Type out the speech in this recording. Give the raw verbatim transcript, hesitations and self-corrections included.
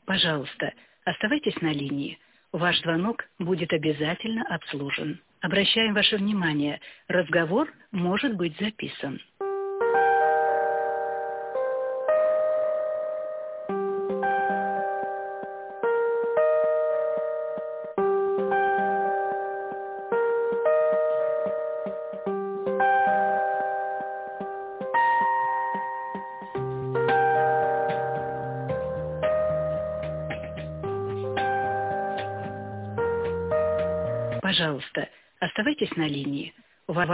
Пожалуйста, оставайтесь на линии. Ваш звонок будет обязательно обслужен. Обращаем ваше внимание, разговор может быть записан. Пожалуйста, оставайтесь на линии.